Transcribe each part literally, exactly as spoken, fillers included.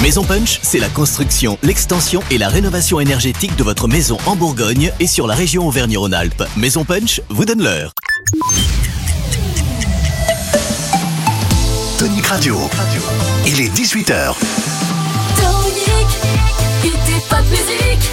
Maison Punch, c'est la construction, l'extension et la rénovation énergétique de votre maison en Bourgogne et sur la région Auvergne-Rhône-Alpes. Maison Punch vous donne l'heure. Tonic Radio. Il est dix-huit heures. Tonic, était pas de musique.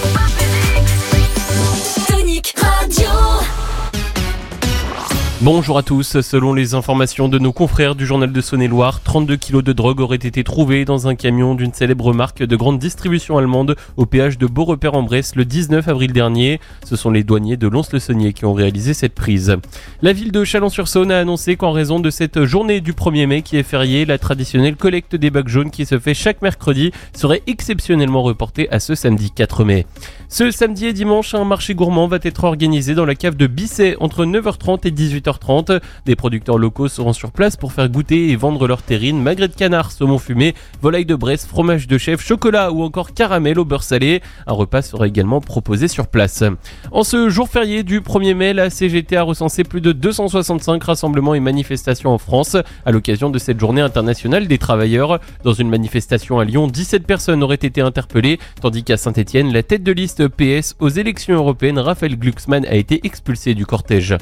Tonic Radio. Bonjour à tous, selon les informations de nos confrères du journal de Saône-et-Loire, trente-deux kilos de drogue auraient été trouvés dans un camion d'une célèbre marque de grande distribution allemande au péage de Beaurepaire-en-Bresse le dix-neuf avril dernier. Ce sont les douaniers de Lons-le-Saunier qui ont réalisé cette prise. La ville de Chalon-sur-Saône a annoncé qu'en raison de cette journée du premier mai qui est fériée, la traditionnelle collecte des bacs jaunes qui se fait chaque mercredi serait exceptionnellement reportée à ce samedi quatre mai. Ce samedi et dimanche, un marché gourmand va être organisé dans la cave de Bisset entre neuf heures trente et dix-huit heures trente. Des producteurs locaux seront sur place pour faire goûter et vendre leur terrine, magret de canard, saumon fumé, volaille de Bresse, fromage de chèvre, chocolat ou encore caramel au beurre salé. Un repas sera également proposé sur place. En ce jour férié du premier mai, la C G T a recensé plus de deux cent soixante-cinq rassemblements et manifestations en France à l'occasion de cette journée internationale des travailleurs. Dans une manifestation à Lyon, dix-sept personnes auraient été interpellées, tandis qu'à Saint-Étienne, la tête de liste P S aux élections européennes, Raphaël Glucksmann, a été expulsé du cortège.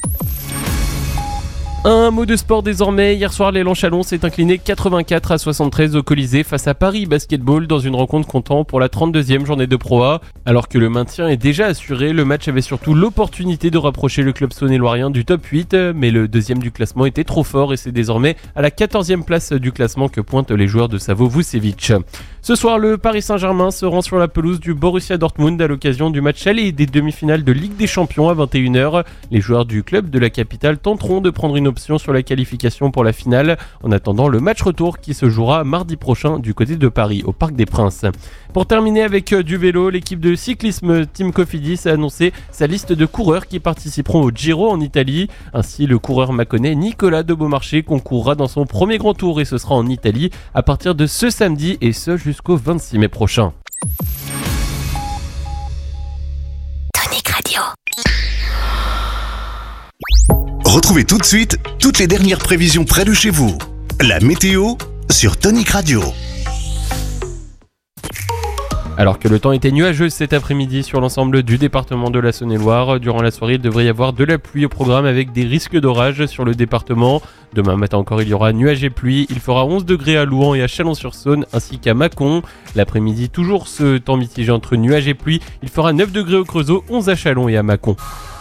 Un mot de sport désormais. Hier soir, l'élan Chalon s'est incliné quatre-vingt-quatre à soixante-treize au Colisée face à Paris Basketball dans une rencontre comptant pour la trente-deuxième journée de Pro A. Alors que le maintien est déjà assuré, le match avait surtout l'opportunité de rapprocher le club saône-et-loirien du top huit, mais le deuxième du classement était trop fort et c'est désormais à la quatorzième place du classement que pointent les joueurs de Savo Vucevic. Ce soir, le Paris Saint-Germain se rend sur la pelouse du Borussia Dortmund à l'occasion du match aller des demi-finales de Ligue des Champions à vingt et une heures. Les joueurs du club de la capitale tenteront de prendre une option sur la qualification pour la finale en attendant le match retour qui se jouera mardi prochain du côté de Paris au Parc des Princes. Pour terminer avec du vélo, l'équipe de cyclisme Team Cofidis a annoncé sa liste de coureurs qui participeront au Giro en Italie. Ainsi, le coureur mâconnais Nicolas de Beaumarchais concourra dans son premier grand tour et ce sera en Italie à partir de ce samedi et ce jusqu'au vingt-six mai prochain. Tonic Radio. Retrouvez tout de suite toutes les dernières prévisions près de chez vous. La météo sur Tonic Radio. Alors que le temps était nuageux cet après-midi sur l'ensemble du département de la Saône-et-Loire, durant la soirée, il devrait y avoir de la pluie au programme avec des risques d'orage sur le département. Demain matin encore, il y aura nuages et pluie. Il fera onze degrés à Louhans et à Chalon-sur-Saône ainsi qu'à Mâcon. L'après-midi, toujours ce temps mitigé entre nuages et pluie. Il fera neuf degrés au Creusot, onze à Chalon et à Mâcon.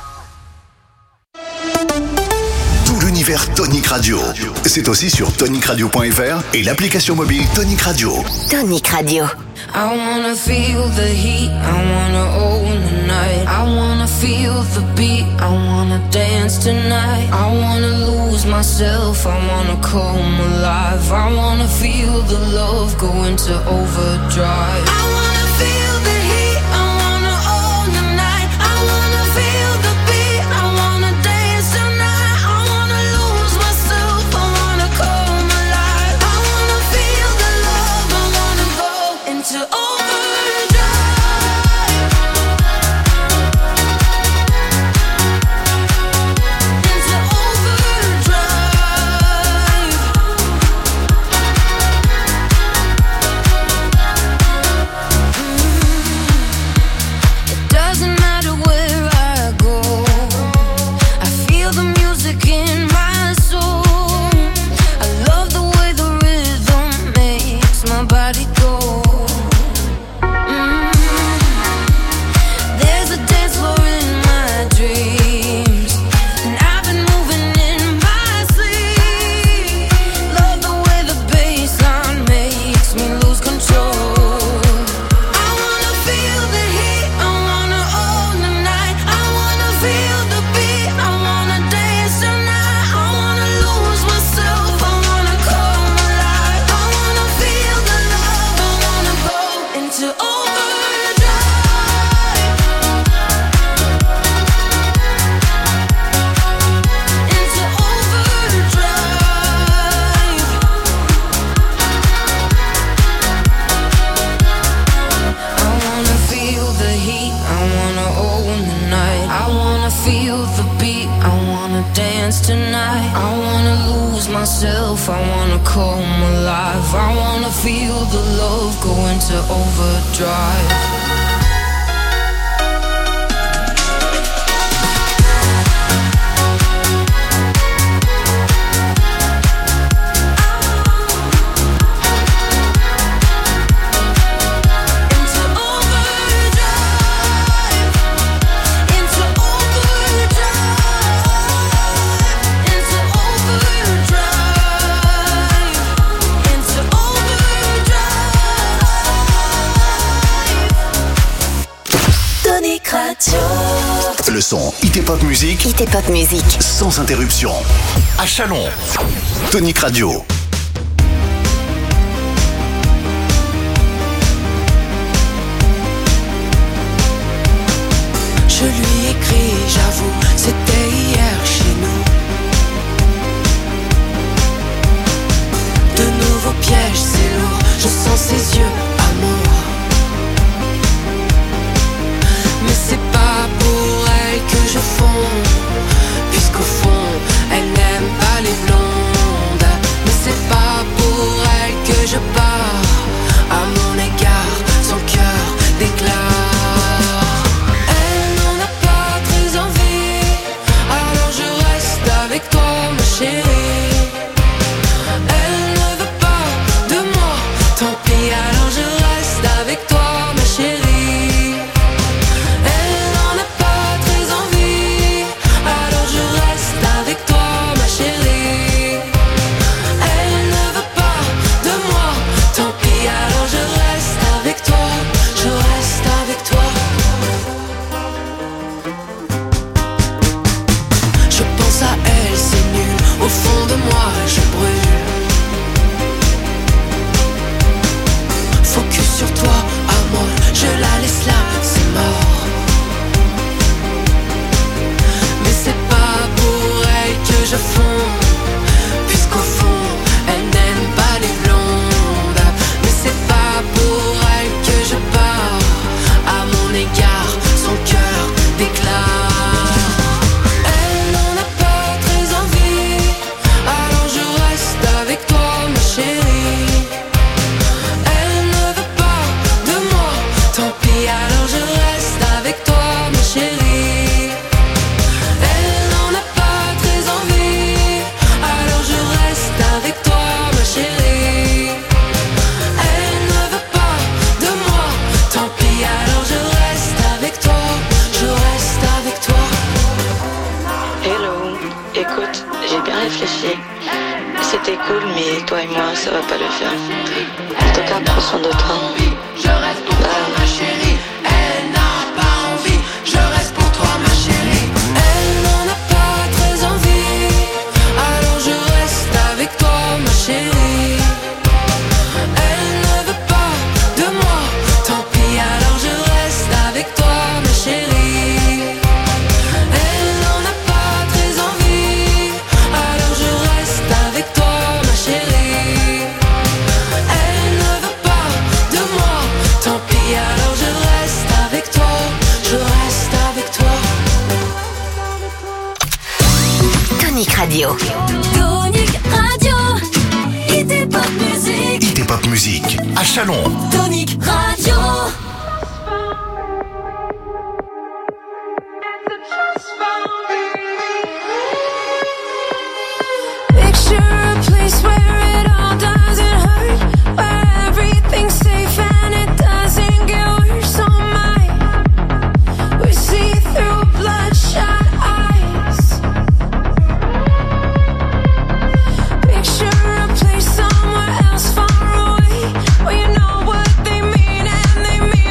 L'univers Tonic Radio. C'est aussi sur tonic radio point f r et l'application mobile Tonic Radio. Tonic Radio. I wanna feel the heat, I wanna own the night. I wanna feel the beat, I wanna dance tonight. I wanna lose myself, I wanna come alive. I wanna feel the love go into overdrive. I wanna feel the heat, I wanna own the night. I wanna feel the beat, I wanna dance tonight. I wanna lose myself, I wanna come alive. I wanna feel the love, I wanna go into overdrive. Feel the beat, I wanna dance dance tonight. I wanna lose myself, I wanna come alive. I wanna feel the love go into overdrive. Le son Hit Pop Music. Hit Pop Music. Sans interruption. À Chalon. Tonic Radio. Je lui écris, j'avoue, c'était hier chez nous. De nouveaux pièges, c'est lourd, je sens ses yeux, amour. Mais c'est pas pour elle que je fonds, puisqu'au fond, elle n'aime pas les blondes. Mais c'est pas pour elle que je pars, à mon égard, son cœur déclare. Elle n'en a pas très envie, alors je reste avec toi, ma chérie. Elle ne veut pas de moi, tant pis, alors je reste avec toi, ma chérie. C'était cool, mais toi et moi, ça va pas le faire. En tout cas, prends soin de toi. Je reste pour toi, ma chérie. Elle n'a pas envie. Je reste pour toi, ma chérie. Elle n'en a pas très envie, alors je reste avec toi, ma chérie. Elle ne veut pas de moi, tant pis, alors je reste avec toi, ma chérie. Elle n'en a pas très envie, alors je reste avec toi, ma chérie. Elle ne veut pas de moi, tant pis, alors je reste avec toi, je reste avec toi. Tonic Radio. Tonic Radio. Hit Pop Music. Hit Pop Music. À Chalon. Tonic Radio. Picture a place where it all doesn't hurt, where everything's safe and it doesn't get worse. Oh my, we see through bloodshot eyes. Picture a place somewhere else far away, where you know what they mean and they mean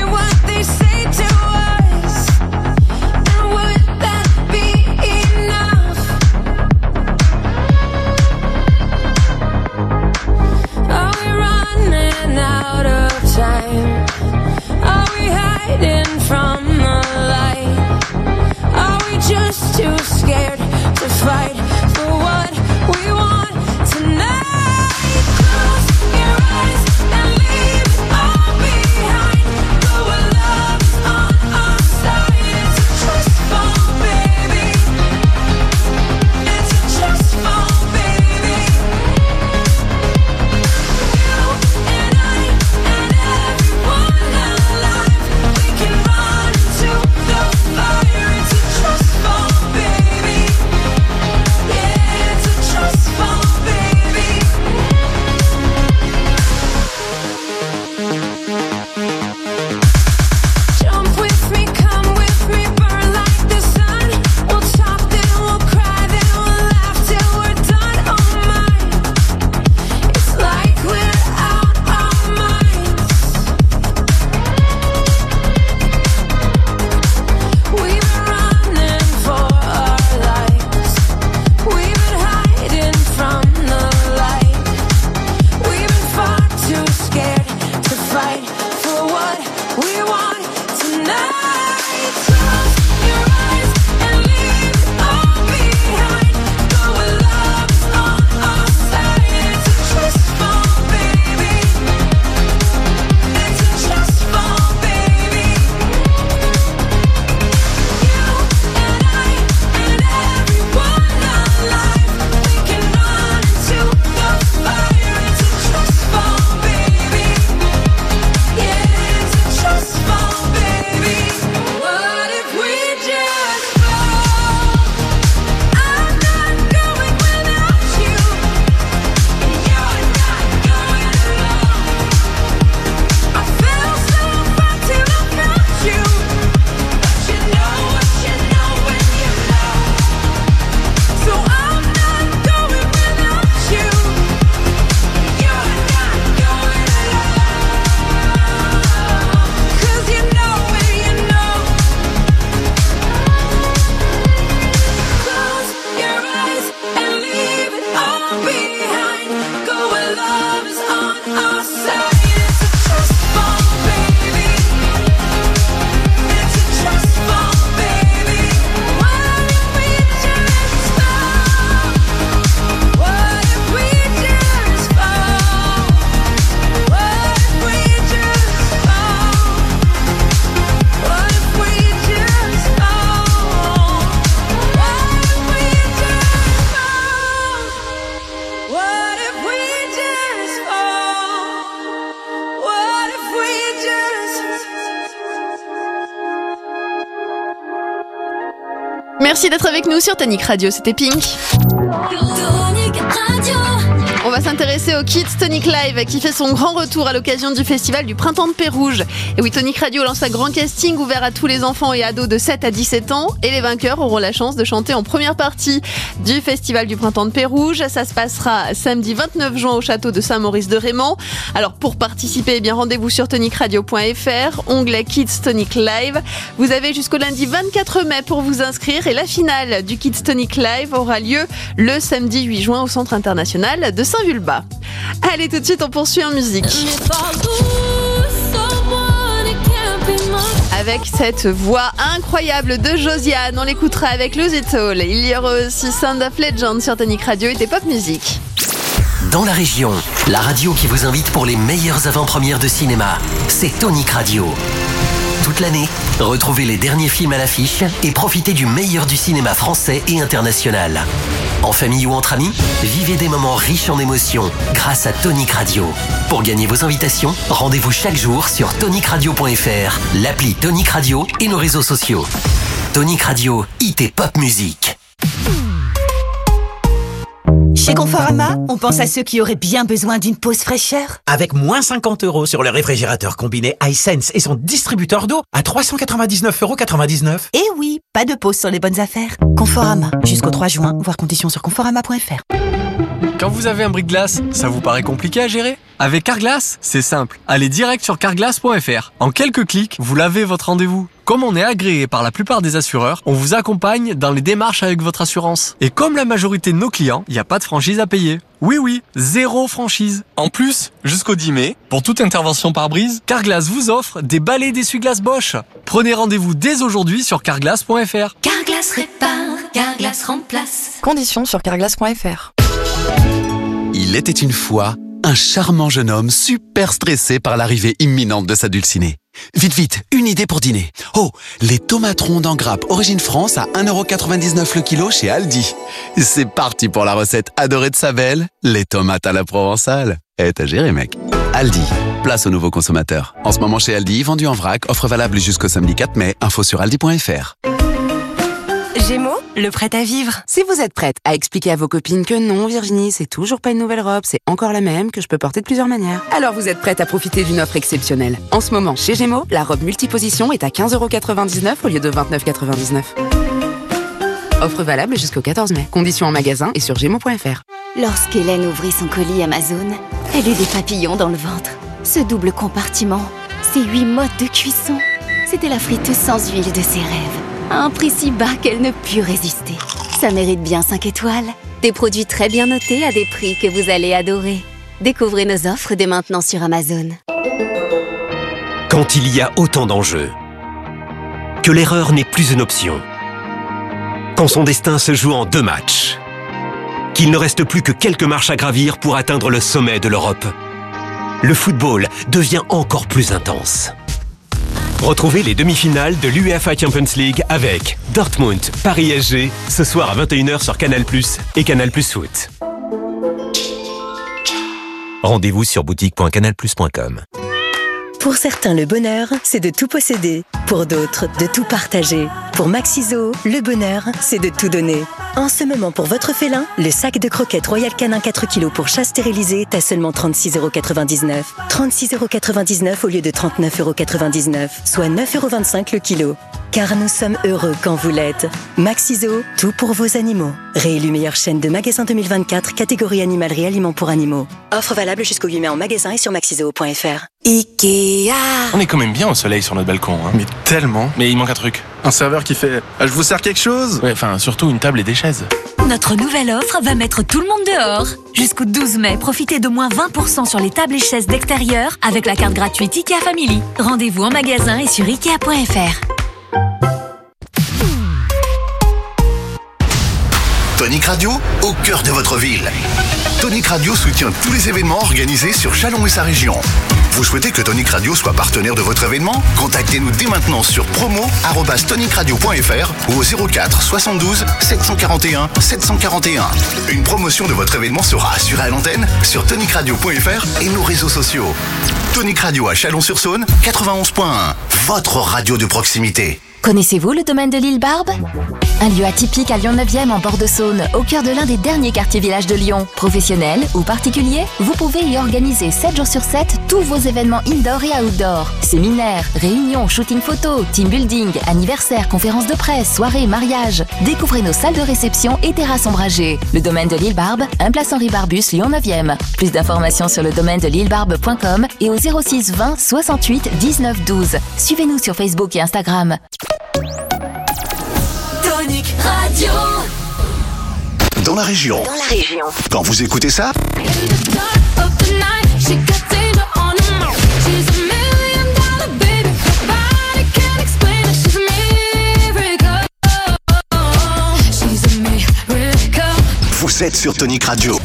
Merci d'être avec nous sur Tonic Radio, c'était Pink. Tonic Radio. On va s'intéresser au Kids Tonic Live qui fait son grand retour à l'occasion du festival du Printemps de Pérouge. Et oui, Tonic Radio lance un grand casting ouvert à tous les enfants et ados de sept à dix-sept ans. Et les vainqueurs auront la chance de chanter en première partie du festival du Printemps de Pérouge. Ça se passera samedi vingt-neuf juin au château de Saint-Maurice-de-Raymond. Alors pour participer, eh bien rendez-vous sur tonic radio point f r, onglet Kids Tonic Live. Vous avez jusqu'au lundi vingt-quatre mai pour vous inscrire. Et la finale du Kids Tonic Live aura lieu le samedi huit juin au Centre international de Saint-Vulbas. Allez, tout de suite, on poursuit en musique. Avec cette voix incroyable de Josiane, on l'écoutera avec Lose It All. Il y aura aussi Sound of Legend sur Tonic Radio et des pop music. Dans la région, la radio qui vous invite pour les meilleures avant-premières de cinéma, c'est Tonic Radio. Toute l'année, retrouvez les derniers films à l'affiche et profitez du meilleur du cinéma français et international. En famille ou entre amis, vivez des moments riches en émotions grâce à Tonic Radio. Pour gagner vos invitations, rendez-vous chaque jour sur tonic radio point f r, l'appli Tonic Radio et nos réseaux sociaux. Tonic Radio, hit et pop musique. Chez Conforama, on pense à ceux qui auraient bien besoin d'une pause fraîcheur. Avec moins cinquante euros sur le réfrigérateur combiné iSense et son distributeur d'eau à trois cent quatre-vingt-dix-neuf euros quatre-vingt-dix-neuf. Et oui, pas de pause sur les bonnes affaires. Conforama, jusqu'au trois juin, voir conditions sur conforama point f r. Quand vous avez un bris-de-glace, ça vous paraît compliqué à gérer ? Avec Carglass, c'est simple. Allez direct sur carglass point f r. En quelques clics, vous lavez votre rendez-vous. Comme on est agréé par la plupart des assureurs, on vous accompagne dans les démarches avec votre assurance. Et comme la majorité de nos clients, il n'y a pas de franchise à payer. Oui, oui, zéro franchise. En plus, jusqu'au dix mai, pour toute intervention par brise, Carglass vous offre des balais d'essuie-glace Bosch. Prenez rendez-vous dès aujourd'hui sur carglass point f r. Carglass répare, Carglass remplace. Conditions sur carglass point f r. Il était une fois un charmant jeune homme super stressé par l'arrivée imminente de sa dulcinée. Vite, vite, une idée pour dîner. Oh, les tomates rondes en grappe Origine France à un euro quatre-vingt-dix-neuf le kilo chez Aldi. C'est parti pour la recette adorée de sa belle, les tomates à la provençale. Eh, t'as géré, mec. Aldi, place aux nouveaux consommateurs. En ce moment chez Aldi, vendu en vrac, offre valable jusqu'au samedi quatre mai, info sur aldi point f r. Gémeaux, le prêt à vivre. Si vous êtes prête à expliquer à vos copines que non, Virginie, c'est toujours pas une nouvelle robe, c'est encore la même, que je peux porter de plusieurs manières, alors vous êtes prête à profiter d'une offre exceptionnelle. En ce moment, chez Gémeaux, la robe multiposition est à quinze euros quatre-vingt-dix-neuf au lieu de vingt-neuf euros quatre-vingt-dix-neuf. Offre valable jusqu'au quatorze mai. Conditions en magasin et sur gémeaux point f r. Lorsqu'Hélène ouvrit son colis Amazon, elle eut des papillons dans le ventre. Ce double compartiment, ces huit modes de cuisson, c'était la friteuse sans huile de ses rêves. À un prix si bas qu'elle ne put résister. Ça mérite bien cinq étoiles. Des produits très bien notés à des prix que vous allez adorer. Découvrez nos offres dès maintenant sur Amazon. Quand il y a autant d'enjeux, que l'erreur n'est plus une option, quand son destin se joue en deux matchs, qu'il ne reste plus que quelques marches à gravir pour atteindre le sommet de l'Europe, le football devient encore plus intense. Retrouvez les demi-finales de l'UEFA Champions League avec Dortmund, Paris S G, ce soir à vingt et une heures sur Canal plus, et Canal plus Foot. Rendez-vous sur boutique point canal plus point com. Pour certains, le bonheur, c'est de tout posséder. Pour d'autres, de tout partager. Pour Maxiso, le bonheur, c'est de tout donner. En ce moment, pour votre félin, le sac de croquettes Royal Canin quatre kilos pour chat stérilisé est à seulement trente-six euros quatre-vingt-dix-neuf. trente-six euros quatre-vingt-dix-neuf au lieu de trente-neuf euros quatre-vingt-dix-neuf, soit neuf euros vingt-cinq le kilo. Car nous sommes heureux quand vous l'êtes. Maxiso, tout pour vos animaux. Réélu meilleure chaîne de magasins deux mille vingt-quatre, catégorie animalerie aliments pour animaux. Offre valable jusqu'au huit mai en magasin et sur maxiso point f r. Ikea. On est quand même bien au soleil sur notre balcon, hein. Mais tellement. Mais il manque un truc. Un serveur qui fait « Je vous sers quelque chose ?» Ouais, enfin, surtout une table et des chaises. Notre nouvelle offre va mettre tout le monde dehors. Jusqu'au douze mai, profitez de moins vingt pour cent sur les tables et chaises d'extérieur avec la carte gratuite Ikea Family. Rendez-vous en magasin et sur ikea point f r. Tonic Radio, au cœur de votre ville. Tonic Radio soutient tous les événements organisés sur Châlons et sa région. Vous souhaitez que Tonic Radio soit partenaire de votre événement ? Contactez-nous dès maintenant sur promo arobase tonic radio point f r ou au zéro quatre soixante-douze sept cent quarante et un sept cent quarante et un. Une promotion de votre événement sera assurée à l'antenne sur tonic radio point f r et nos réseaux sociaux. Tonic Radio à Chalon-sur-Saône, quatre-vingt-onze point un. Votre radio de proximité. Connaissez-vous le domaine de l'île Barbe ? Un lieu atypique à Lyon neuvième en bord de Saône, au cœur de l'un des derniers quartiers villages de Lyon. Professionnels ou particuliers, vous pouvez y organiser sept jours sur sept tous vos événements indoor et outdoor. Séminaires, réunions, shooting photo, team building, anniversaires, conférences de presse, soirées, mariages. Découvrez nos salles de réception et terrasses ombragées. Le domaine de l'île Barbe, un place Henri Barbus, Lyon neuvième. Plus d'informations sur le domaine de l'île barbe point com et au zéro six vingt soixante-huit dix-neuf douze. Suivez-nous sur Facebook et Instagram. Tonic Radio. Dans la région. Dans la région. Quand vous écoutez ça, vous êtes sur Tonic Radio.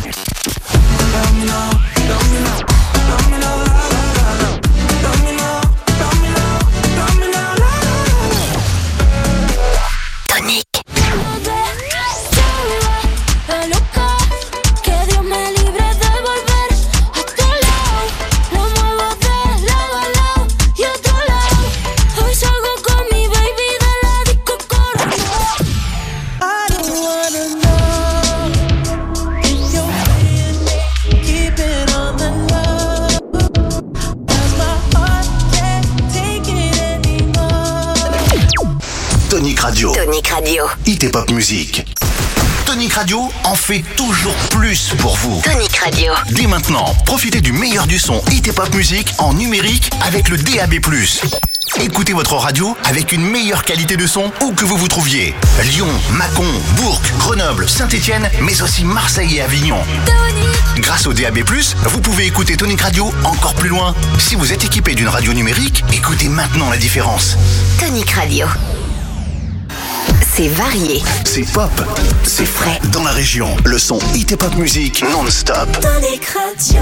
Tonic Radio. Tonic Radio. Hit et pop musique. Tonic Radio en fait toujours plus pour vous. Tonic Radio. Dès maintenant, profitez du meilleur du son hit et pop musique en numérique avec le D A B plus. Écoutez votre radio avec une meilleure qualité de son où que vous vous trouviez. Lyon, Mâcon, Bourg, Grenoble, Saint-Étienne, mais aussi Marseille et Avignon. Tonic. Grâce au D A B plus, vous pouvez écouter Tonic Radio encore plus loin. Si vous êtes équipé d'une radio numérique, écoutez maintenant la différence. Tonic Radio. C'est varié. C'est pop. C'est frais. Dans la région, le son hit et pop musique non-stop. Tonic Radio.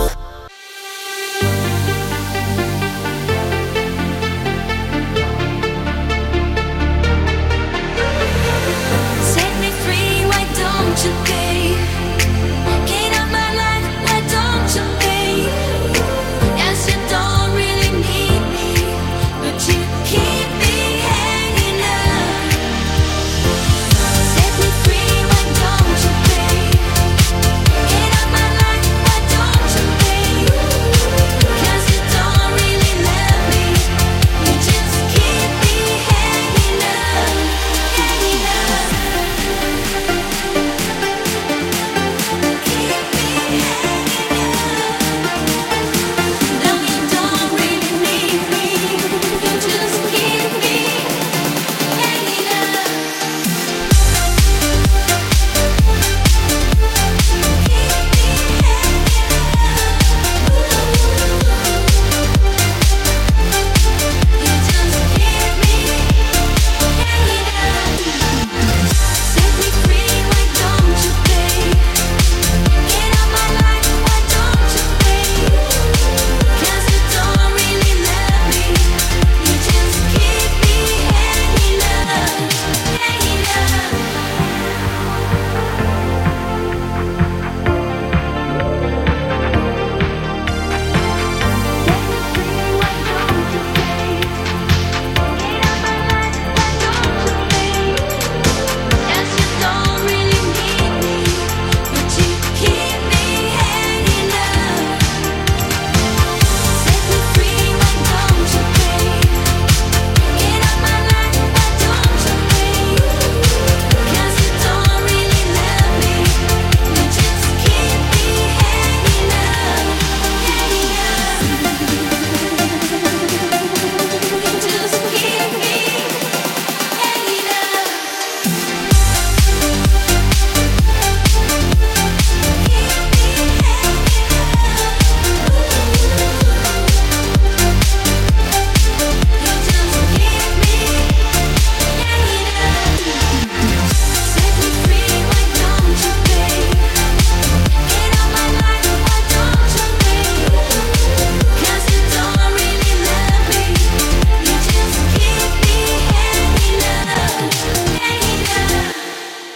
Set me free, why don't you pay? Get out my life, why don't you pay? Yes, you don't really need me, but you keep me hanging up. Set me free, why don't you pay? Get out my life, why don't you pay?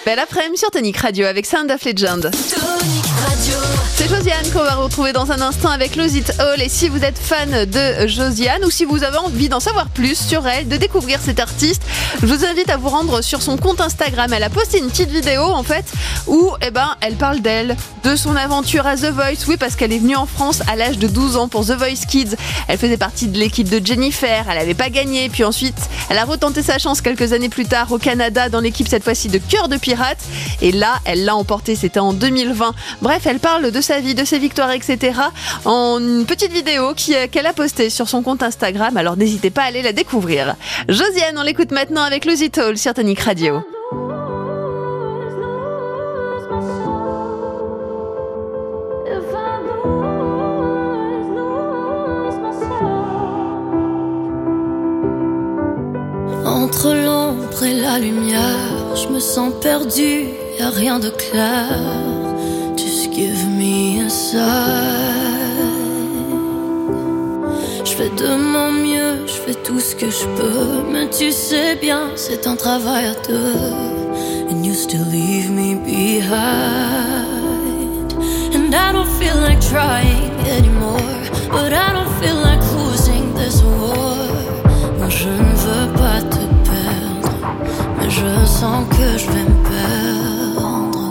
Belle après-midi sur Tonic Radio avec Sound of Legend. C'est Josiane qu'on va retrouver dans un instant avec Lose It All. Et si vous êtes fan de Josiane ou si vous avez envie d'en savoir plus sur elle, de découvrir cette artiste, je vous invite à vous rendre sur son compte Instagram. Elle a posté une petite vidéo en fait où eh ben, elle parle d'elle, de son aventure à The Voice. Oui, parce qu'elle est venue en France à l'âge de douze ans pour The Voice Kids. Elle faisait partie de l'équipe de Jennifer, elle n'avait pas gagné. Puis ensuite, elle a retenté sa chance quelques années plus tard au Canada dans l'équipe cette fois-ci de Cœur de Pirate. Et là, elle l'a emporté, c'était en deux mille vingt. Bref, elle parle de sa vie, de ses victoires, et cetera en une petite vidéo qui, qu'elle a postée sur son compte Instagram. Alors n'hésitez pas à aller la découvrir. Josiane, on l'écoute maintenant avec Lose It All sur Tonic Radio. Entre l'ombre et la lumière, je me sens perdue, y'a rien de clair. Just give me a sign. Je fais de mon mieux, je fais tout ce que je peux, mais tu sais bien, c'est un travail à deux. And you still leave me behind. And I don't feel like trying anymore, but I don't feel like losing this war. Moi je ne veux pas te perdre, mais je sens que je vais me perdre.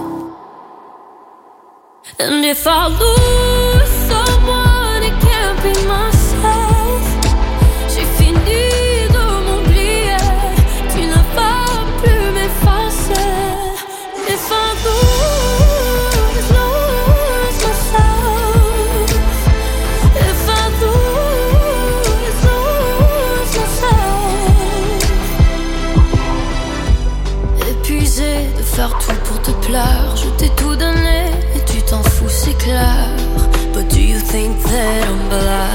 And if I lose someone, it can't be myself. J'ai fini de m'oublier, tu ne vas plus m'effacer. If I lose, lose myself. If I lose, lose myself. Épuisé de faire tout pour te plaire, je t'ai tout donné. T'en fous, c'est clair. But do you think that I'm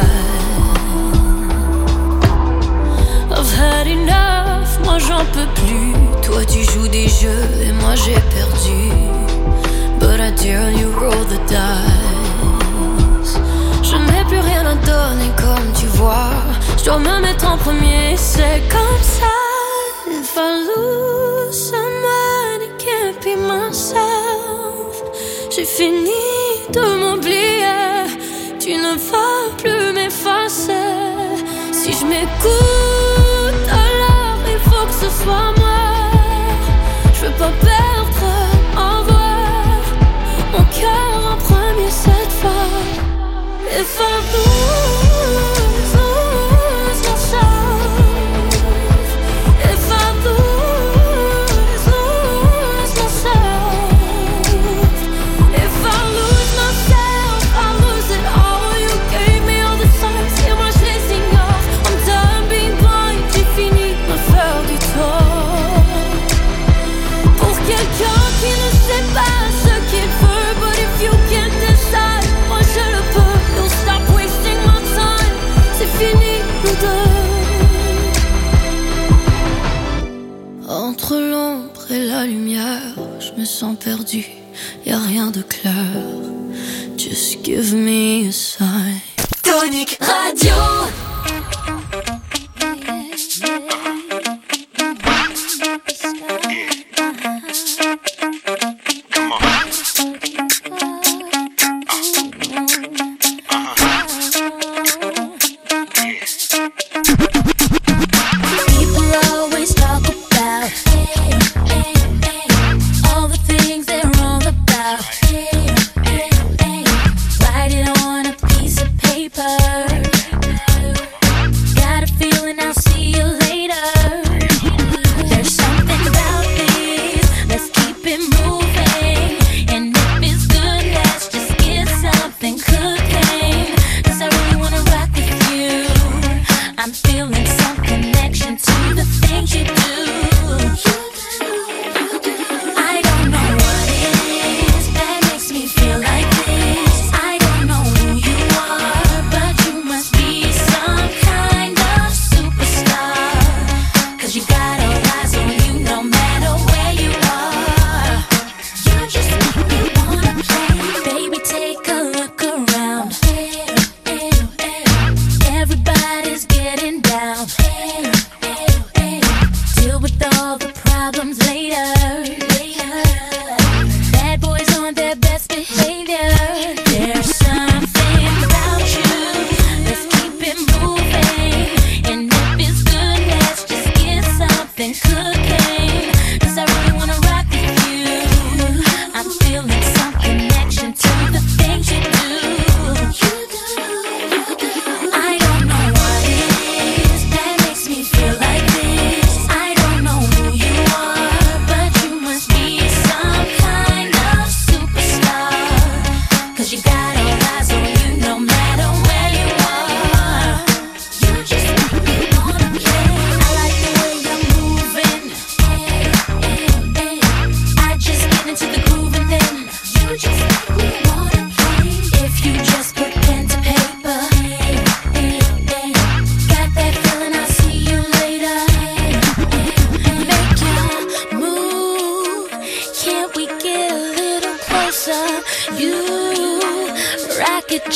blind? I've had enough, moi j'en peux plus. Toi tu joues des jeux et moi j'ai perdu. But I dare you roll the dice. Je n'ai plus rien à donner comme tu vois. Je dois me mettre en premier, c'est comme ça. If I lose someone, it can't be myself. J'ai fini de m'oublier, tu ne vas plus m'effacer. Si je m'écoute, alors il faut que ce soit moi. Je veux pas perdre en voir mon cœur en premier cette fois. If I lose, lose myself. If I lose, lose myself. Entre l'ombre et la lumière, je me sens perdu, y'a rien de clair. Just give me a sign. Tonic Radio. Write it on a piece of paper. getting down.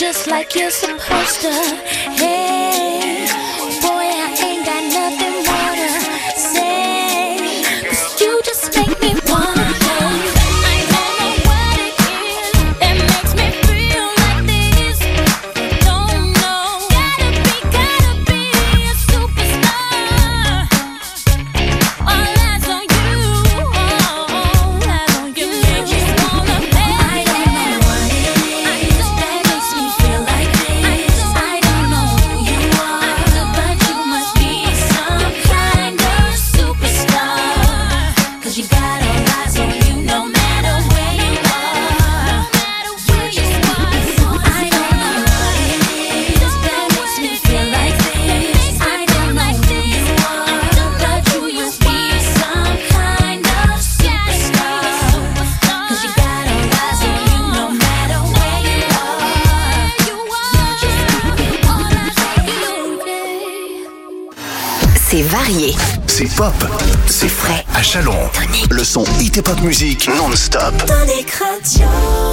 just like you're supposed to. Hey, boy, I ain't got nothing more to say, 'cause you just make me wanna play. I don't know what it is that makes me feel like this. Don't know. Gotta be, gotta be a superstar. All eyes on you, all eyes on you. You just wanna play. I don't know what it is that makes me feel like this. I don't know who you are, but you must be some kind of superstar. 'Cause you got all eyes on you no matter where you are. You just want some. I don't know what it is that makes me feel like this. I don't know who you are, but you must be some kind of superstar. 'Cause you got all eyes on you no matter where you are. You just want all eyes on you. C'est varié. C'est pop, c'est frais. À Chalon, le son hit et pop musique non-stop. Tonic Radio.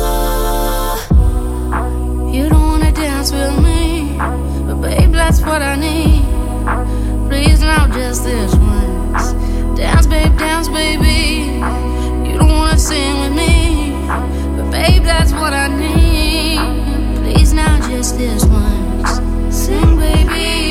You don't wanna dance with me, but babe, that's what I need. Please now, just this once. Dance, babe, dance, baby. You don't wanna sing with me, but babe, that's what I need. Please now, just this once. Sing, baby.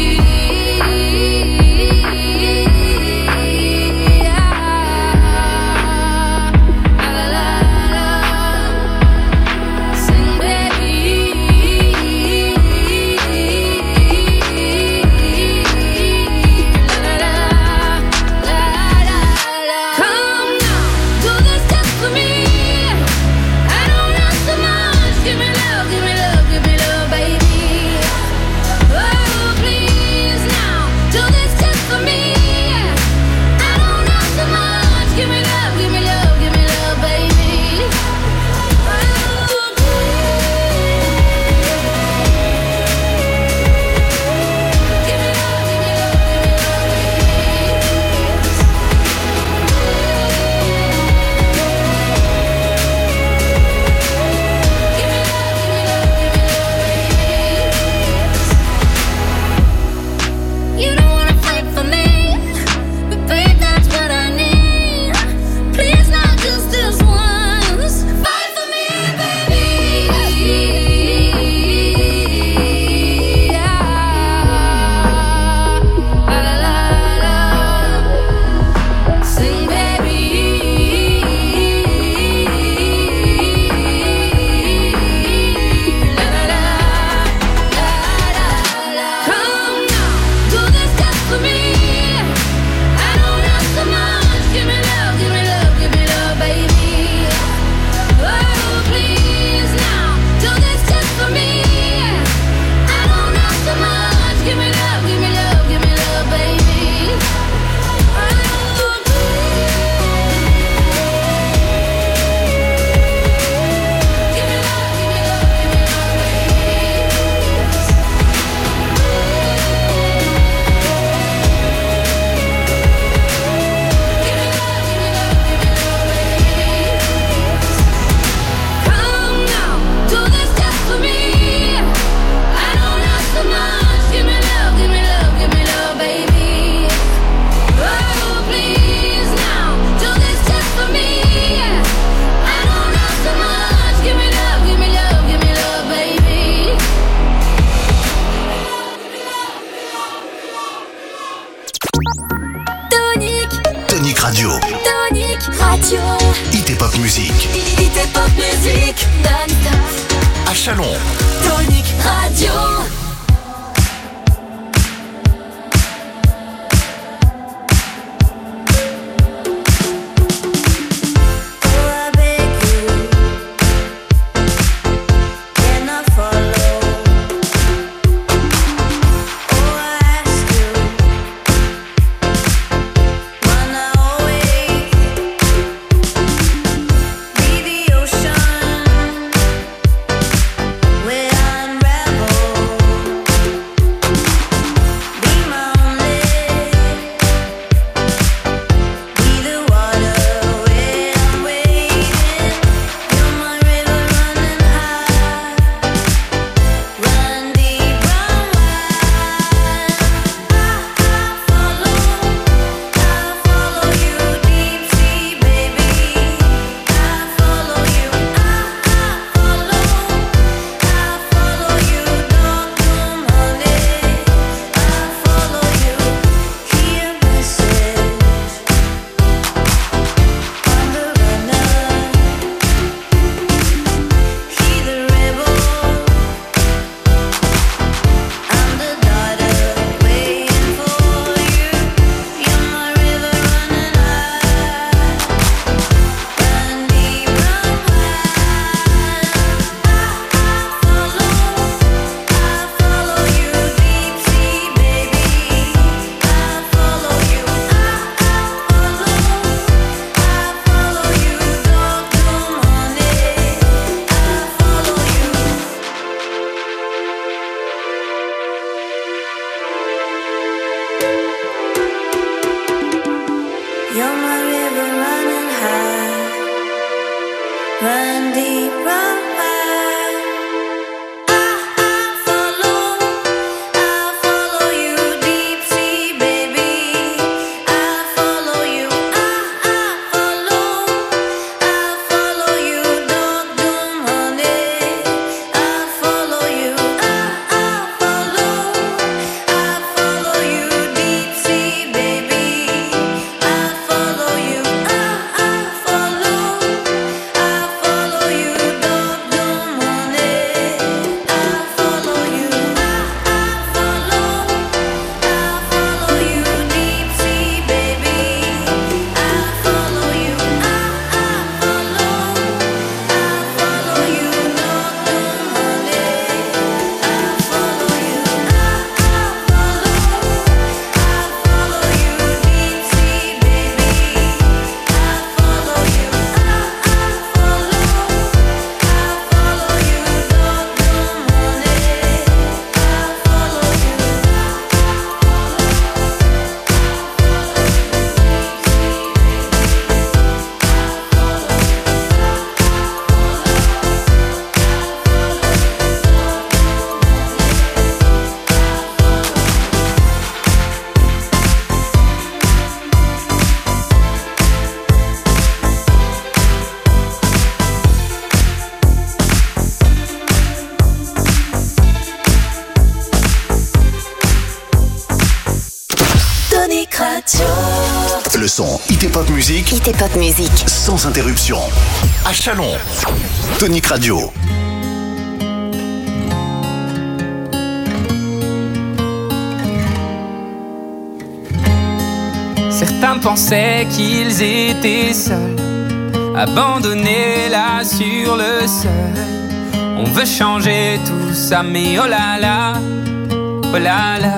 You don't wanna fight for me, but babe, that's what I need. Please not just this once. Fight for me, baby. La la la la. Sing, baby. La la la la la la. Come now, do this just for me. I don't ask so much. Give me love, give me love, give me love, baby. Oh, please now, do this just for me. I don't ask so much. Give me love, give me love, give me love, baby. Oh, please. Give me love, give me love, give me love, Come now, do this just for me. I don't ask so much. Give me love, give me love, give me love, baby. Oh, please now, do this just for me. I don't ask so much. Give me love, give me love, give me love, baby. Tonic, Tonic Radio, Tonic Radio. hit et pop musique. Hit et pop musique non-stop. À Chalon, Tonic Radio. Ocean, where unravel. You're my river running high, run deep, run wide. I, I follow, I follow you deep sea, baby. I follow you, I, I follow, I follow you, don't do money. I follow you, I, I follow, I follow you deep sea, baby. I follow you, I, I follow, I follow you, don't do money. I follow you, I, I follow, I follow you deep sea, baby. I follow you, I, I follow, I follow you, don't do money. I follow you, I, I follow, I follow you deep sea, baby. I follow you, I, I follow, I follow you, don't do money. Tonic Radio. Le son Hit et Pop Music. Hit et Pop Music. Sans interruption. À Chalon. Tonic Radio. Certains pensaient qu'ils étaient seuls, abandonnés là sur le seuil. On veut changer tout ça, mais oh là là, oh là là.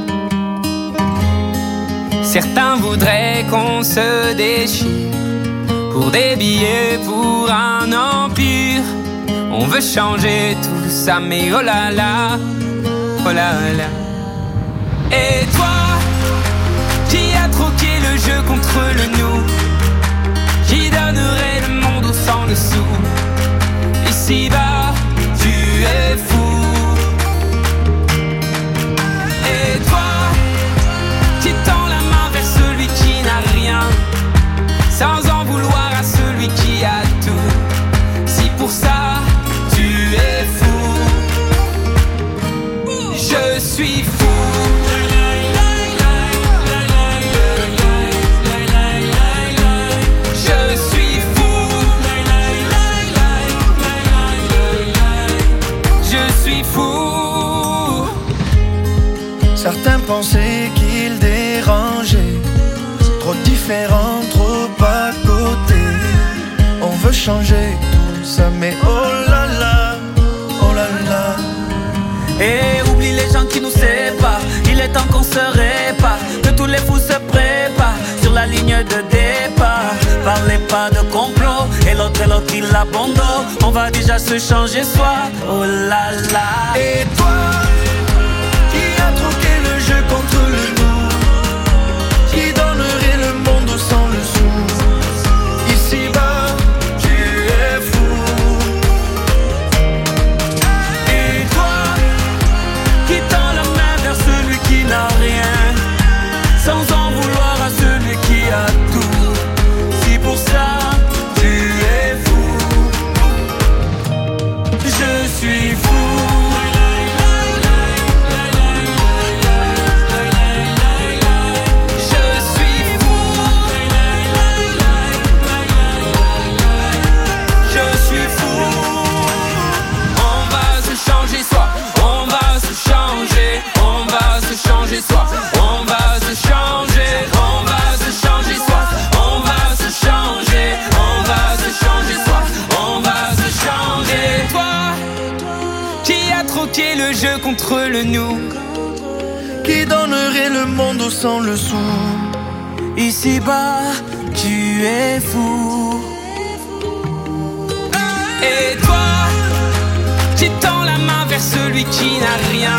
Certains voudraient qu'on se déchire pour des billets, pour un empire. On veut changer tout ça, mais oh là là, oh là là. Et toi, qui a troqué le jeu contre le nous, qui donnerait le monde au sang dessous. Ici-bas, tu es fou. Et toi, qui tend la main vers celui qui n'a rien, sans en vouloir à celui qui a tout. Si pour ça, tu es fou, je suis fou. Certains pensaient qu'ils dérangeaient, trop différents, trop à côté. On veut changer tout ça, mais oh là là, oh là là. Et oublie les gens qui nous séparent, il est temps qu'on se répare, que tous les fous se préparent sur la ligne de départ. Parlez pas de complot, et l'autre et l'autre il abandonne. On va déjà se changer soi, oh là là. Et toi, contre le nous, qui donnerait le monde sans le sou. Ici-bas, tu es fou. Et toi, qui tend la main vers celui qui n'a rien, sans en vouloir à celui qui a tout. Si pour ça, tu es fou, je suis fou. Le jeu contre le nous, qui donnerait le monde sans le sou. Ici-bas, tu es fou. Et toi, qui tends la main vers celui qui n'a rien,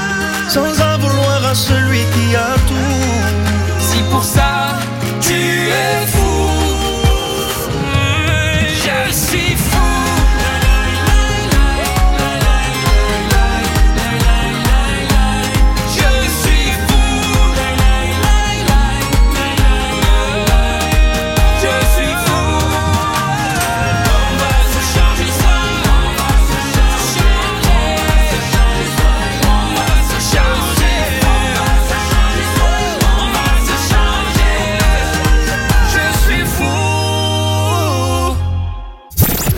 sans en vouloir à celui qui a tout. Si pour ça, tu es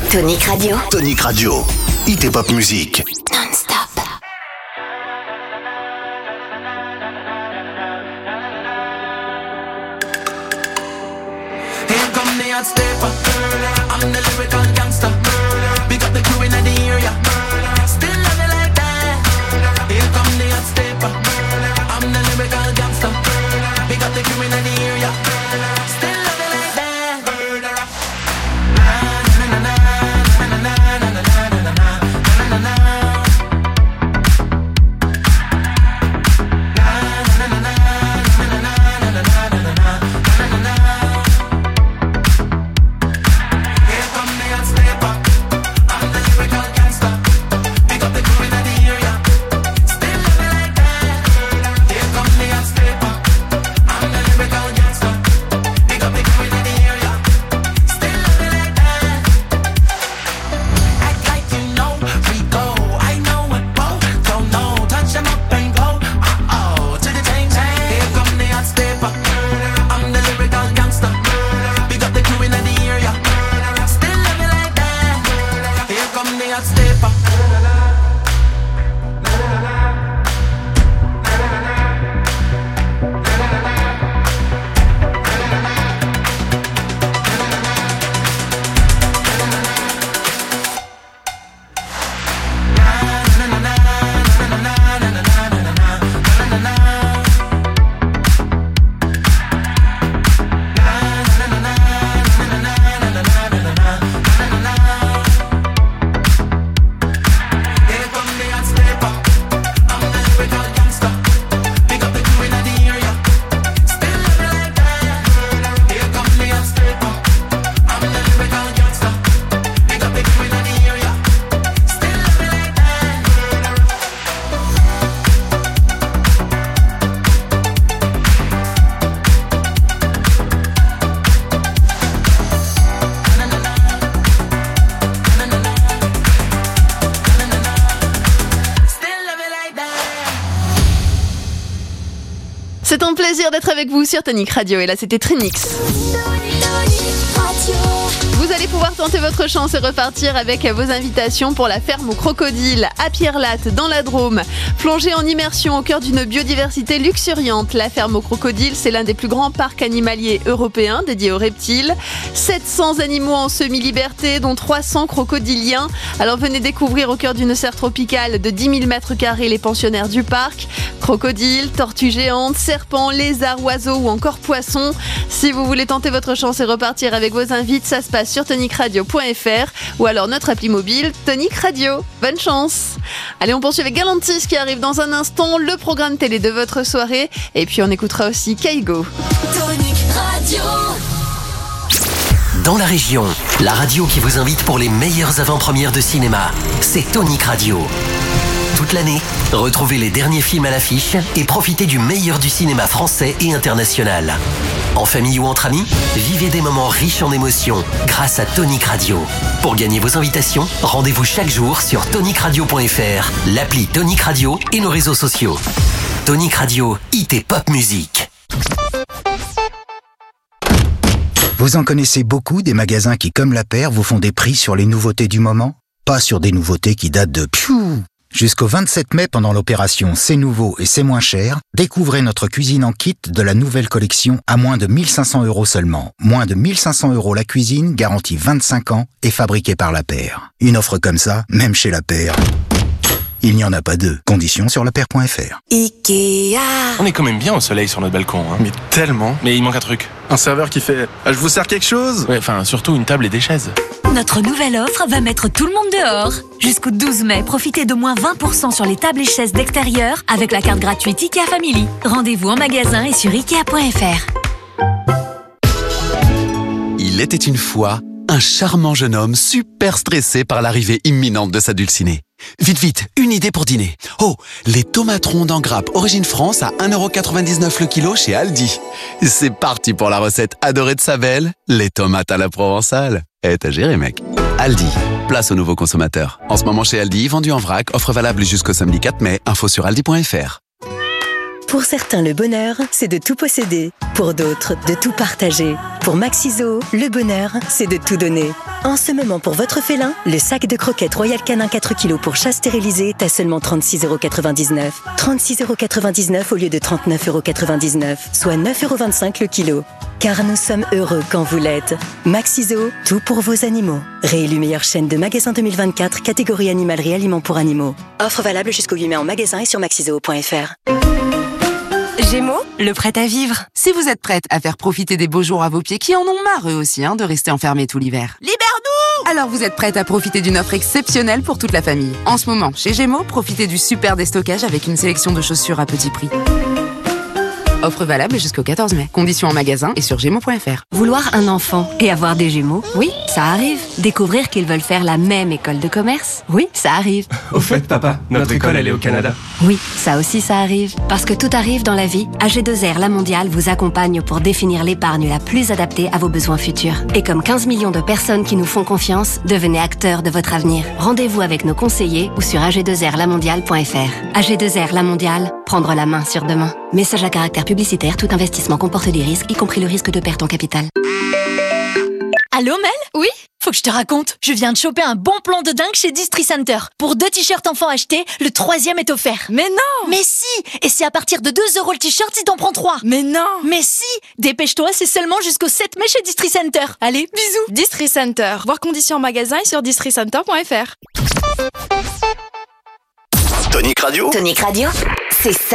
Tonic Radio. Tonic Radio. Hit et pop musique. Non-stop. Here come the hot stepper. I'm the lyrical gangster. Big up the crew in the area. Still love it like that. Here come the hot stepper. I'm the lyrical gangster. Big up the crew in the area. Still love it like that. C'est un plaisir d'être avec vous sur Tonic Radio. Et là, c'était Trinix. Vous allez pouvoir tenter votre chance et repartir avec vos invitations pour la ferme aux crocodiles à Pierrelatte dans la Drôme. Plongée en immersion au cœur d'une biodiversité luxuriante, la ferme aux crocodiles, c'est l'un des plus grands parcs animaliers européens dédiés aux reptiles. sept cents animaux en semi-liberté, dont trois cents crocodiliens. Alors venez découvrir au cœur d'une serre tropicale de dix mille mètres carrés les pensionnaires du parc. Crocodiles, tortues géantes, serpents, lézards, oiseaux ou encore poissons. Si vous voulez tenter votre chance et repartir avec vos invites, ça se passe sur tonic radio point f r ou alors notre appli mobile Tonic Radio. Bonne chance. Allez, on poursuit avec Galantis qui arrive dans un instant, le programme télé de votre soirée, et puis on écoutera aussi Kaigo. Tonic Radio. Dans la région, la radio qui vous invite pour les meilleures avant-premières de cinéma, c'est Tonic Radio. Toute l'année, retrouvez les derniers films à l'affiche et profitez du meilleur du cinéma français et international. En famille ou entre amis, vivez des moments riches en émotions grâce à Tonic Radio. Pour gagner vos invitations, rendez-vous chaque jour sur tonic radio point f r, l'appli Tonic Radio et nos réseaux sociaux. Tonic Radio, hit et pop musique. Vous en connaissez beaucoup des magasins qui, comme La Paire, vous font des prix sur les nouveautés du moment? Pas sur des nouveautés qui datent de piou. Jusqu'au vingt-sept mai, pendant l'opération C'est nouveau et c'est moins cher, découvrez notre cuisine en kit de la nouvelle collection à moins de mille cinq cents euros seulement. Moins de mille cinq cents euros la cuisine, garantie vingt-cinq ans et fabriquée par La Paire. Une offre comme ça, même chez La Paire, il n'y en a pas deux. Conditions sur la paire point f r. Ikea. On est quand même bien au soleil sur notre balcon, hein. Mais tellement. Mais il manque un truc. Un serveur qui fait ah, « Je vous sers quelque chose ?» Ouais, enfin, surtout une table et des chaises. Notre nouvelle offre va mettre tout le monde dehors. Jusqu'au douze mai, profitez de moins vingt pour cent sur les tables et chaises d'extérieur avec la carte gratuite Ikea Family. Rendez-vous en magasin et sur ikea point f r. Il était une fois un charmant jeune homme super stressé par l'arrivée imminente de sa dulcinée. Vite, vite, une idée pour dîner. Oh, les tomates rondes en grappe origine France à un euro quatre-vingt-dix-neuf le kilo chez Aldi. C'est parti pour la recette adorée de sa belle, les tomates à la provençale. Eh, t'as géré, mec. Aldi, place aux nouveaux consommateurs. En ce moment chez Aldi, vendu en vrac, offre valable jusqu'au samedi quatre mai, info sur aldi point f r. Pour certains, le bonheur, c'est de tout posséder. Pour d'autres, de tout partager. Pour Maxiso, le bonheur, c'est de tout donner. En ce moment, pour votre félin, le sac de croquettes Royal Canin quatre kilos pour chat stérilisé est à seulement trente-six euros quatre-vingt-dix-neuf. trente-six euros quatre-vingt-dix-neuf au lieu de trente-neuf euros quatre-vingt-dix-neuf, soit neuf euros vingt-cinq le kilo. Car nous sommes heureux quand vous l'êtes. Maxiso, tout pour vos animaux. Réélu meilleure chaîne de magasins deux mille vingt-quatre, catégorie animalerie aliments pour animaux. Offre valable jusqu'au huit mai en magasin et sur maxiso point f r. Gémeaux, le prêt à vivre. Si vous êtes prête à faire profiter des beaux jours à vos pieds qui en ont marre eux aussi hein, de rester enfermés tout l'hiver. Libère-nous! Alors vous êtes prête à profiter d'une offre exceptionnelle pour toute la famille. En ce moment, chez Gémeaux, profitez du super déstockage avec une sélection de chaussures à petit prix. Offre valable jusqu'au quatorze mai. Conditions en magasin et sur gémeaux point f r. Vouloir un enfant et avoir des jumeaux, oui, ça arrive. Découvrir qu'ils veulent faire la même école de commerce, oui, ça arrive. Au fait, papa, notre école, elle est au Canada. Oui, ça aussi, ça arrive. Parce que tout arrive dans la vie, A G deux R La Mondiale vous accompagne pour définir l'épargne la plus adaptée à vos besoins futurs. Et comme quinze millions de personnes qui nous font confiance, devenez acteurs de votre avenir. Rendez-vous avec nos conseillers ou sur a g deux r la mondiale point f r. A G deux R La Mondiale, prendre la main sur demain. Message à caractère publicitaire, tout investissement comporte des risques, y compris le risque de perte en capital. Allô Mel? Oui? Faut que je te raconte, je viens de choper un bon plan de dingue chez Distri Center. Pour deux t-shirts enfants achetés, le troisième est offert. Mais non! Mais si! Et c'est à partir de deux euros le t-shirt si t'en prends trois. Mais non! Mais si! Dépêche-toi, c'est seulement jusqu'au sept mai chez Distri Center. Allez, bisous! Distri Center. Voir conditions en magasin et sur distri center point f r. Tonic Radio. Tonic Radio, c'est ça.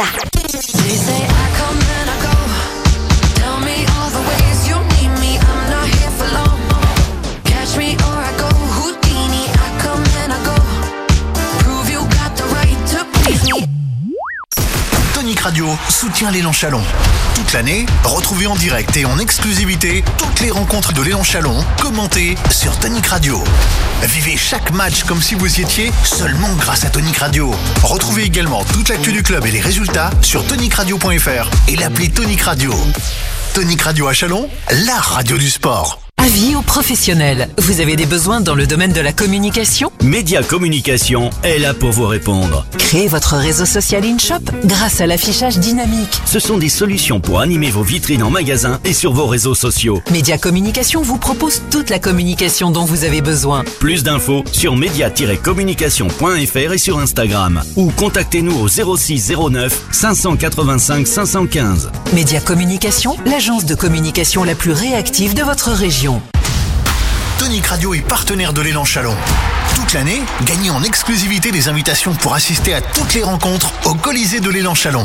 Tonic Radio soutient l'élan Chalon. Toute l'année, retrouvez en direct et en exclusivité toutes les rencontres de l'élan Chalon commentées sur Tonic Radio. Vivez chaque match comme si vous y étiez seulement grâce à Tonic Radio. Retrouvez également toute l'actu du club et les résultats sur tonic radio point f r et l'appli Tonic Radio. Tonic Radio à Chalon, la radio du sport. Avis aux professionnels. Vous avez des besoins dans le domaine de la communication? Média Communication est là pour vous répondre. Créez votre réseau social InShop grâce à l'affichage dynamique. Ce sont des solutions pour animer vos vitrines en magasin et sur vos réseaux sociaux. Média Communication vous propose toute la communication dont vous avez besoin. Plus d'infos sur média tiret communication point f r et sur Instagram. Ou contactez-nous au zéro six zéro neuf cinq cent quatre-vingt-cinq cinq cent quinze. Média Communication, l'agence de communication la plus réactive de votre région. Tonic Radio est partenaire de l'élan Chalon. Toute l'année, gagnez en exclusivité des invitations pour assister à toutes les rencontres au Colisée de l'élan Chalon.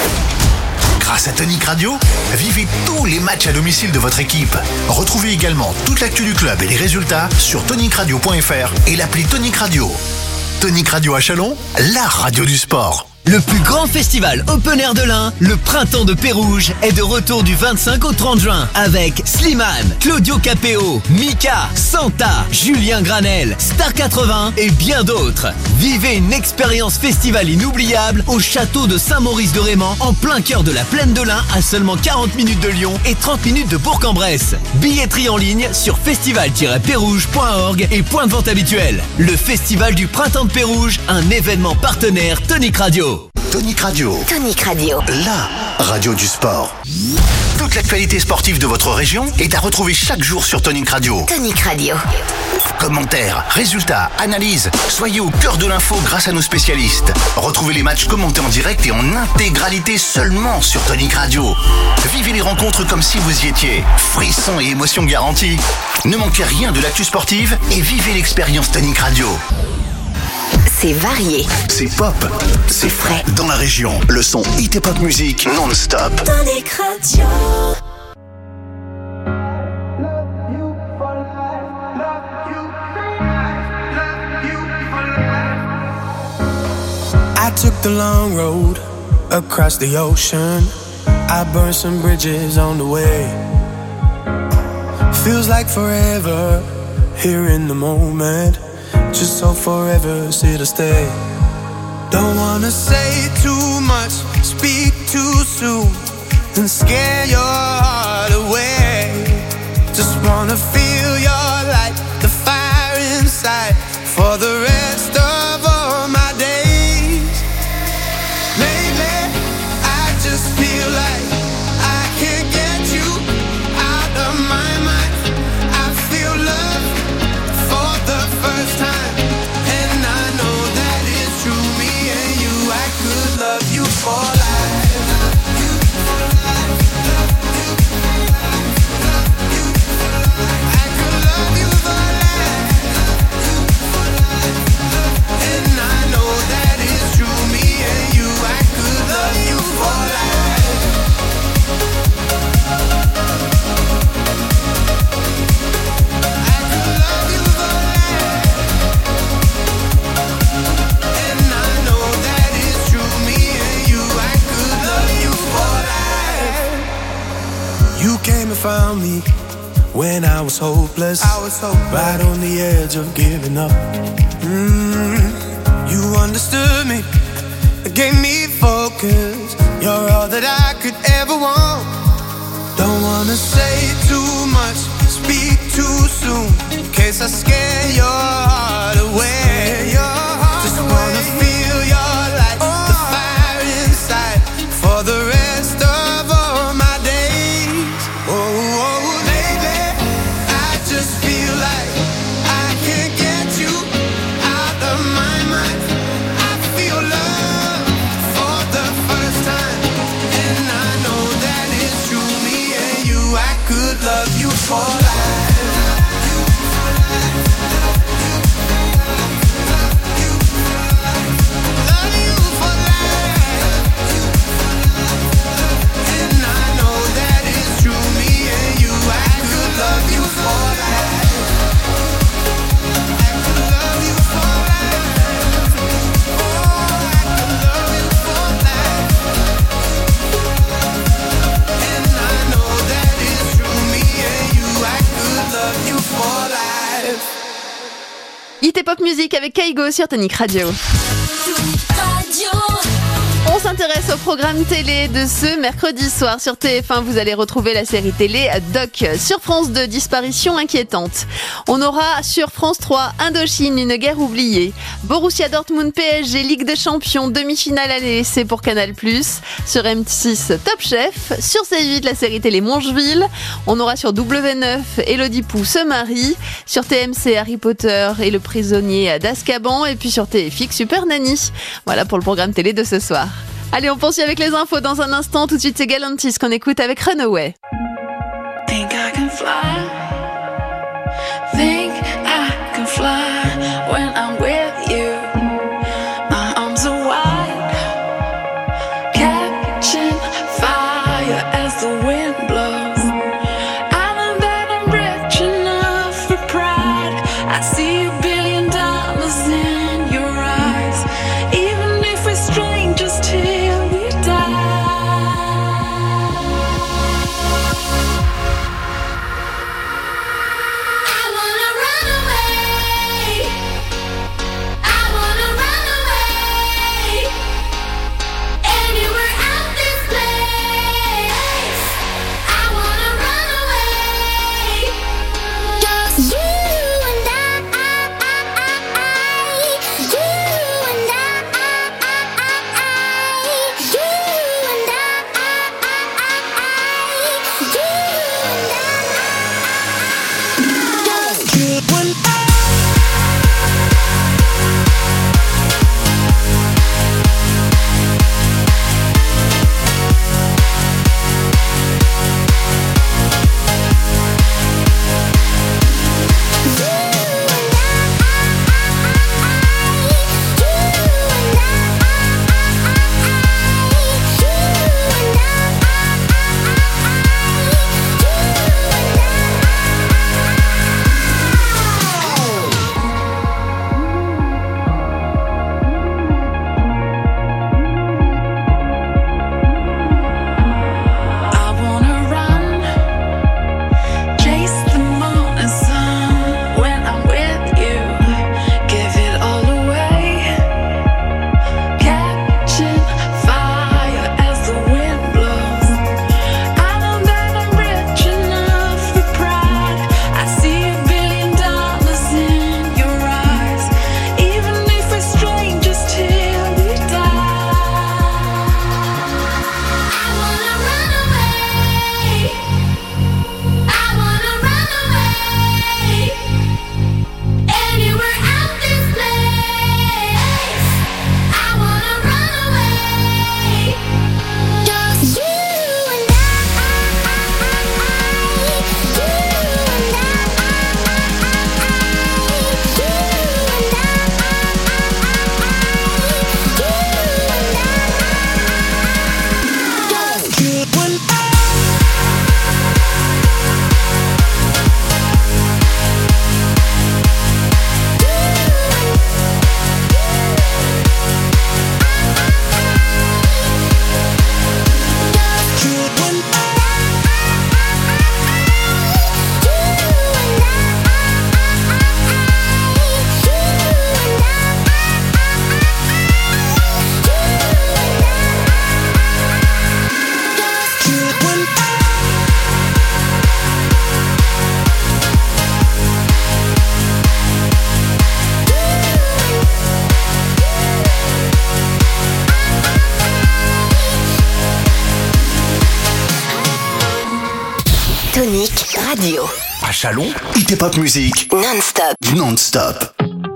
Grâce à Tonic Radio, vivez tous les matchs à domicile de votre équipe. Retrouvez également toute l'actu du club et les résultats sur tonic radio point f r et l'appli Tonic Radio. Tonic Radio à Chalon, la radio du sport. Le plus grand festival open air de l'Ain, le Printemps de Pérouge, est de retour du vingt-cinq au trente juin avec Slimane, Claudio Capéo, Mika, Santa, Julien Granel, Star quatre-vingts et bien d'autres. Vivez une expérience festivale inoubliable au château de Saint-Maurice-de-Réman en plein cœur de la plaine de l'Ain à seulement quarante minutes de Lyon et trente minutes de Bourg-en-Bresse. Billetterie en ligne sur festival tiret pérouge point org et point de vente habituel. Le Festival du Printemps de Pérouge, un événement partenaire Tonic Radio. Tonic Radio. Tonic Radio. La radio du sport. Toute l'actualité sportive de votre région est à retrouver chaque jour sur Tonic Radio. Tonic Radio. Commentaires, résultats, analyses. Soyez au cœur de l'info grâce à nos spécialistes. Retrouvez les matchs commentés en direct et en intégralité seulement sur Tonic Radio. Vivez les rencontres comme si vous y étiez. Frissons et émotions garanties. Ne manquez rien de l'actu sportive et vivez l'expérience Tonic Radio. C'est varié. C'est pop. C'est frais. Dans la région, le son hit et pop musique non-stop. Tonic Radio. I took the long road across the ocean. I burned some bridges on the way. Feels like forever here in the moment. Just so forever sit or stay. Don't wanna say too much, speak too soon, and scare your heart away. Just wanna feel your light, the fire inside, for the rest of all my days. Lately, I just came and found me when I was hopeless, I was hopeless. Right on the edge of giving up. Mm, you understood me, gave me focus. You're all that I could ever want. Don't wanna say too much, speak too soon, in case I scare your heart away. Your heart Just away. Wanna feel your light, oh. The fire inside, for the rest of all my days. Oh, oh, baby, I just feel like I can't get you out of my mind. I feel love for the first time, and I know that it's true. Me and you, I could love you for life. Hit et Pop Music avec Kaigo sur Tonic Radio. On s'intéresse au programme télé de ce mercredi soir sur T F un. Vous allez retrouver la série télé Doc. Sur France deux, Disparition inquiétante. On aura sur France trois Indochine, une guerre oubliée. Borussia Dortmund P S G, Ligue des Champions, demi-finale aller, c'est pour Canal plus. Sur M six, Top Chef. Sur C huit, la série télé Mongeville. On aura sur W neuf, Élodie Pou se marie. Sur T M C, Harry Potter et le prisonnier d'Azkaban. Et puis sur T F X, Super Nanny. Voilà pour le programme télé de ce soir. Allez, on poursuit avec les infos dans un instant. Tout de suite, c'est Galantis qu'on écoute avec Runaway. Think I can fly. Think I can fly when I'm with you. My arms are wide, catching fire as the wind blows. I know that I'm rich enough for pride. I see a billion dollars in your eyes, even if we're strangers till we die. You and I Tonic Radio. À Chalon, Hit Pop Music. Non-stop. Non-stop.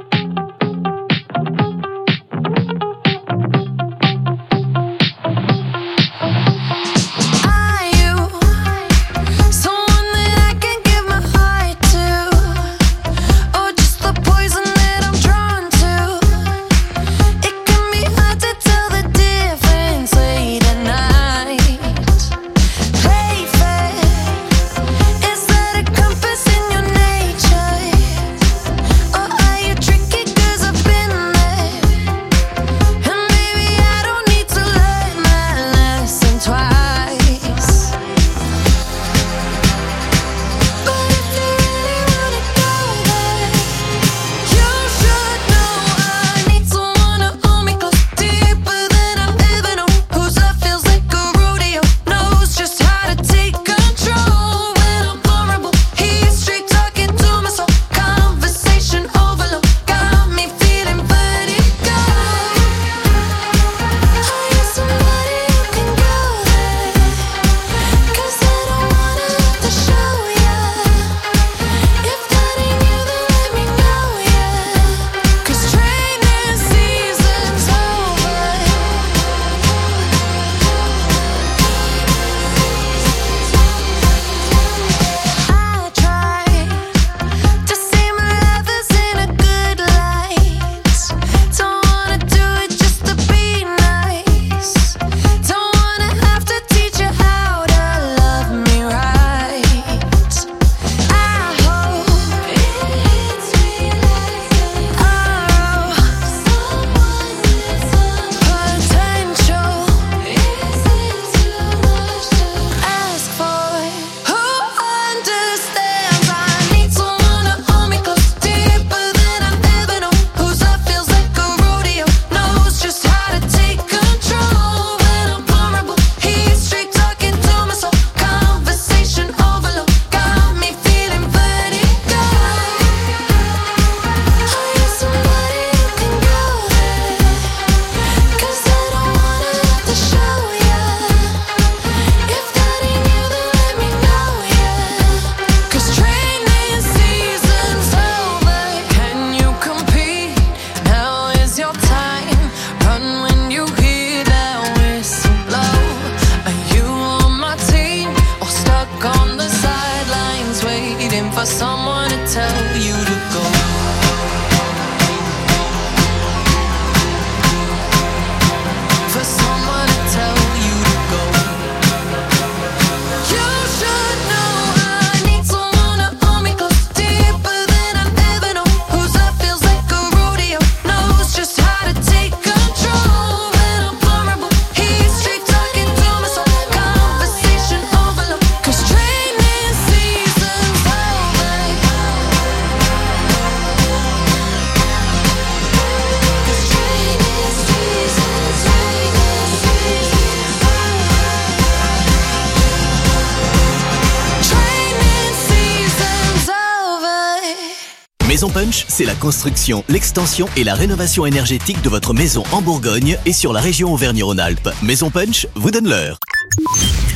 Maison Punch, c'est la construction, l'extension et la rénovation énergétique de votre maison en Bourgogne et sur la région Auvergne-Rhône-Alpes. Maison Punch vous donne l'heure.